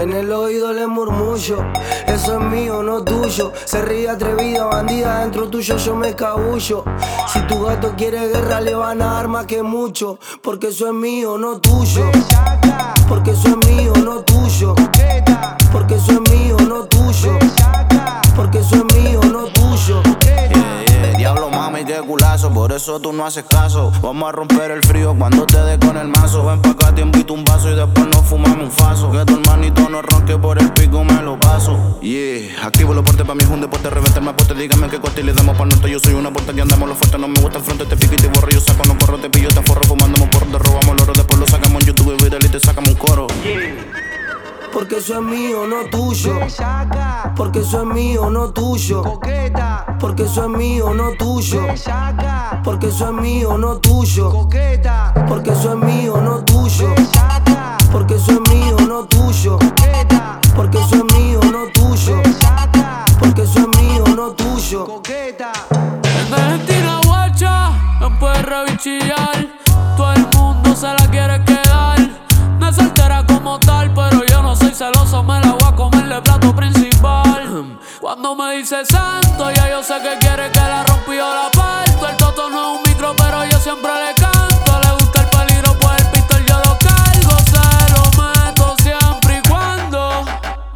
En el oído le murmullo, eso es mío, no tuyo. Se ríe atrevida, bandida, dentro tuyo yo me escabullo. Si tu gato quiere guerra le van a dar más que mucho. Porque eso es mío, no tuyo. Porque eso es mío, no tuyo. Porque eso es mío, no tuyo. Porque eso es mío, no tuyo. Diablo mami, qué culazo, por eso tú no haces caso. Vamos a romper el frío cuando te dé con el mazo. Ven pa' acá, te invito un vaso y después nos fumamos un faso. Que tu hermanito no ronque por el pico, me lo paso. Activo los portes, pa' mí es un deporte, reventarme a poste. Dígame qué coste y le damos pa' norte. Yo soy una puerta que andamos los fuertes. No me gusta el fronte, te pico y te borro. Yo saco, no corro, te pillo, te forro. Fumándonos porro, te robamos el oro. Después lo sacamos en YouTube viral y te sacamos un coro. Porque eso es mío, no tuyo. Porque eso es mío, no tuyo. Porque eso es mío, no tuyo. Porque eso es mío, no tuyo. Porque eso es mío, no tuyo. Porque eso es mío, no tuyo. Porque eso es mío, no tuyo. Porque eso es mío, no tuyo. En Argentina guacha, no puede rebichillar. Todo el mundo se la quiere quedar. No es soltera como tal, pero yo no soy celoso, me la voy a comer de plato principal. Cuando me dice santo, ya yo sé que quiere que la rompa y yo la parto. El toto no es un micro, pero yo siempre le canto. Le gusta el peligro, pues el pistol yo lo cargo. Se lo meto siempre y cuando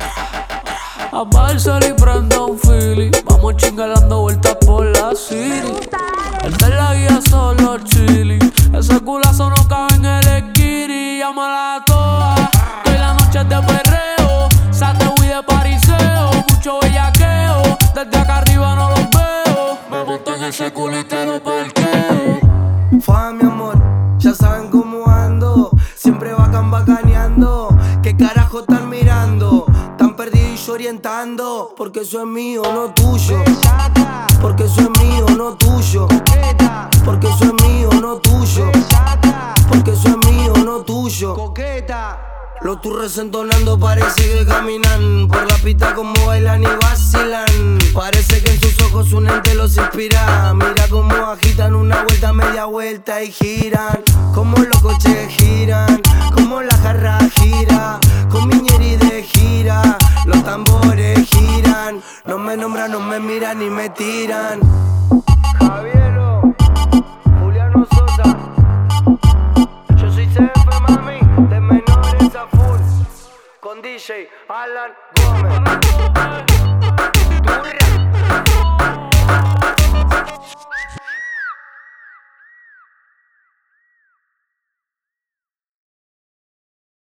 a Barcel y prenda un Philly. Vamos chingalando vueltas por la city. El de la guía solo chili. Ese culazo no cabe en el esquiri. Llámala a todas, que hoy la noche es de perreo. Satewii de pariseo, mucho bellaqueo. Desde acá arriba no los veo. Me monto en ese culo y te lo parqueo. Fa, mi amor, ya saben cómo ando. Siempre bacaneando. ¿Qué carajo están mirando? Tan perdido y yo orientando. Porque eso es mío, no tuyo. Porque eso es mío, no tuyo. Porque eso es mío, no tuyo. Porque eso es mío, no tuyo. Los turres entonando parece que caminan por la pista como bailan y vacilan. Parece que en sus ojos un ente los inspira. Mira cómo agitan una vuelta, media vuelta y giran. Como los coches giran, como la jarra gira. Con Miñeri de gira, los tambores giran. No me nombran, no me miran ni me tiran. Javiero, Juliano Sosa. Yo soy CF, mami, de menores a full. Con DJ Alan Gómez.